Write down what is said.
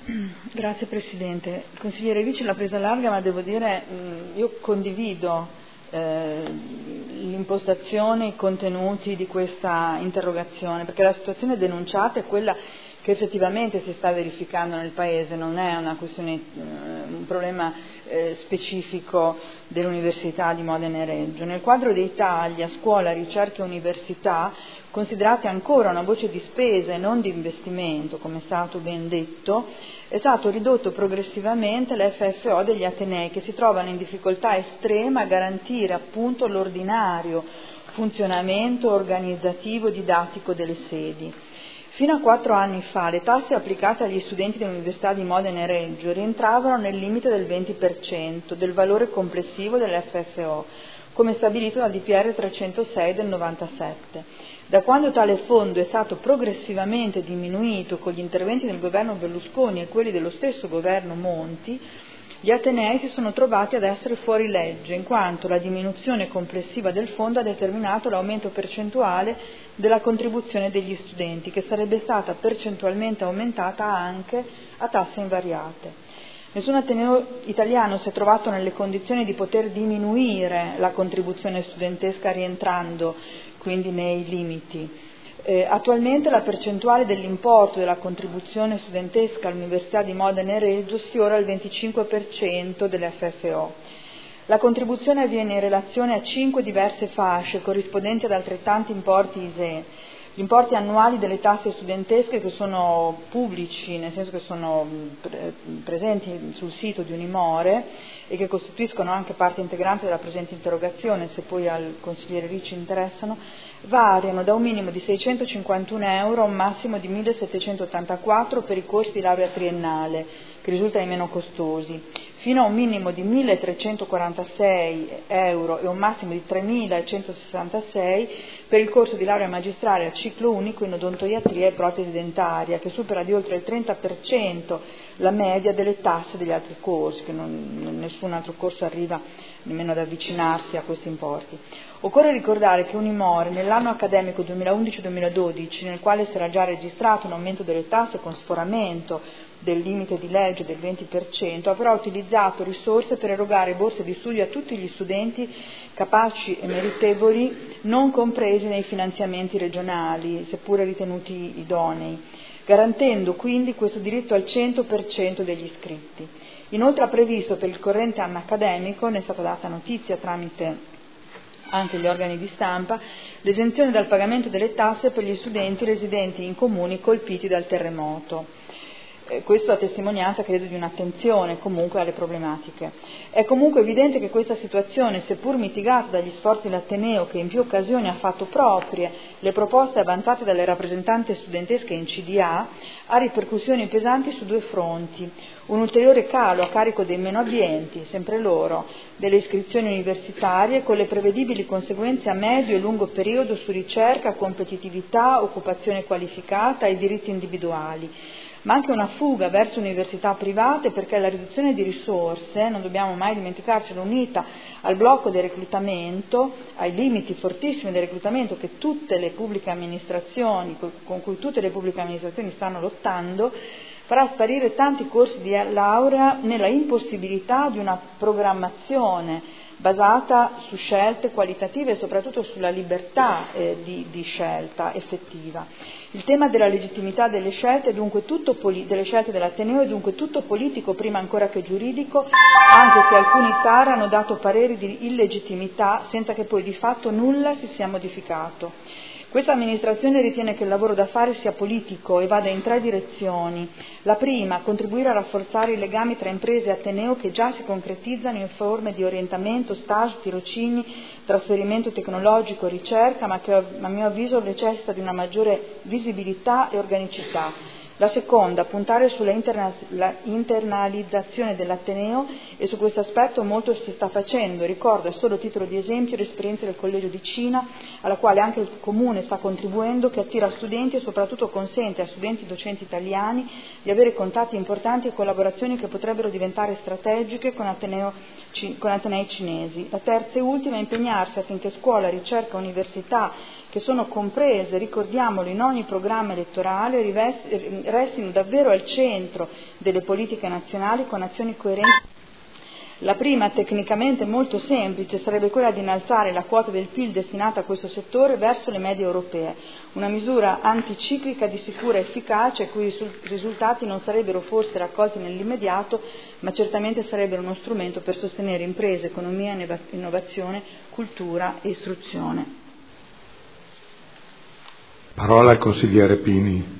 Grazie Presidente. Il consigliere Ricci l'ha presa larga, ma devo dire io condivido l'impostazione, i contenuti di questa interrogazione, perché la situazione denunciata è quella che effettivamente si sta verificando nel Paese, non è una questione, un problema specifico dell'Università di Modena e Reggio. Nel quadro dei tagli a scuola, ricerca e università, considerate ancora una voce di spesa e non di investimento, come è stato ben detto, è stato ridotto progressivamente l'FFO degli Atenei, che si trovano in difficoltà estrema a garantire appunto l'ordinario funzionamento organizzativo didattico delle sedi. Fino a 4 anni fa le tasse applicate agli studenti dell'Università di Modena e Reggio rientravano nel limite del 20% del valore complessivo dell'FFO, come stabilito dal DPR 306 del 97. Da quando tale fondo è stato progressivamente diminuito con gli interventi del governo Berlusconi e quelli dello stesso governo Monti, gli Atenei si sono trovati ad essere fuori legge, in quanto la diminuzione complessiva del fondo ha determinato l'aumento percentuale della contribuzione degli studenti, che sarebbe stata percentualmente aumentata anche a tasse invariate. Nessun Ateneo italiano si è trovato nelle condizioni di poter diminuire la contribuzione studentesca rientrando quindi nei limiti. Attualmente la percentuale dell'importo della contribuzione studentesca all'Università di Modena e Reggio sfiora il 25% dell'FFO. La contribuzione avviene in relazione a 5 diverse fasce corrispondenti ad altrettanti importi ISEE. Gli importi annuali delle tasse studentesche, che sono pubblici, nel senso che sono presenti sul sito di Unimore e che costituiscono anche parte integrante della presente interrogazione, se poi al consigliere Ricci interessano, variano da un minimo di 651 euro a un massimo di 1.784 per i corsi di laurea triennale, che risultano i meno costosi, fino a un minimo di 1.346 euro e un massimo di 3.166 per il corso di laurea magistrale a ciclo unico in odontoiatria e protesi dentaria, che supera di oltre il 30% la media delle tasse degli altri corsi, che nessun altro corso arriva nemmeno ad avvicinarsi a questi importi. Occorre ricordare che Unimore nell'anno accademico 2011-2012, nel quale si era già registrato un aumento delle tasse con sforamento del limite di legge del 20%, avrà utilizzato risorse per erogare borse di studio a tutti gli studenti capaci e meritevoli, non compresi nei finanziamenti regionali, seppure ritenuti idonei, garantendo quindi questo diritto al 100% degli iscritti. Inoltre ha previsto per il corrente anno accademico, ne è stata data notizia tramite anche gli organi di stampa, l'esenzione dal pagamento delle tasse per gli studenti residenti in comuni colpiti dal terremoto. Questo a testimonianza, credo, di un'attenzione comunque alle problematiche. È comunque evidente che questa situazione, seppur mitigata dagli sforzi dell'Ateneo, che in più occasioni ha fatto proprie le proposte avanzate dalle rappresentanze studentesche in CDA, ha ripercussioni pesanti su 2 fronti. Un ulteriore calo a carico dei meno abbienti, sempre loro, delle iscrizioni universitarie, con le prevedibili conseguenze a medio e lungo periodo su ricerca, competitività, occupazione qualificata e diritti individuali, ma anche una fuga verso università private, perché la riduzione di risorse, non dobbiamo mai dimenticarcelo, unita al blocco del reclutamento, ai limiti fortissimi del reclutamento che tutte le pubbliche amministrazioni, con cui tutte le pubbliche amministrazioni stanno lottando, farà sparire tanti corsi di laurea nella impossibilità di una programmazione basata su scelte qualitative e soprattutto sulla libertà di scelta effettiva. Il tema della legittimità delle scelte, delle scelte dell'Ateneo è dunque tutto politico prima ancora che giuridico, anche se alcuni TAR hanno dato pareri di illegittimità senza che poi di fatto nulla si sia modificato. Questa amministrazione ritiene che il lavoro da fare sia politico e vada in 3 direzioni. La prima, contribuire a rafforzare i legami tra imprese e Ateneo che già si concretizzano in forme di orientamento, stage, tirocini, trasferimento tecnologico, ricerca, ma che a mio avviso necessita di una maggiore visibilità e organicità. La seconda, puntare sulla internalizzazione dell'Ateneo, e su questo aspetto molto si sta facendo. Ricordo a solo titolo di esempio l'esperienza del Collegio di Cina, alla quale anche il Comune sta contribuendo, che attira studenti e soprattutto consente a studenti docenti italiani di avere contatti importanti e collaborazioni che potrebbero diventare strategiche con atenei cinesi. La terza e ultima è impegnarsi affinché scuola, ricerca, università, che sono comprese, ricordiamolo, in ogni programma elettorale, restino davvero al centro delle politiche nazionali con azioni coerenti. La prima, tecnicamente molto semplice, sarebbe quella di innalzare la quota del PIL destinata a questo settore verso le medie europee, una misura anticiclica di sicura efficacia i cui risultati non sarebbero forse raccolti nell'immediato, ma certamente sarebbero uno strumento per sostenere imprese, economia, innovazione, cultura e istruzione. Parola al consigliere Pini.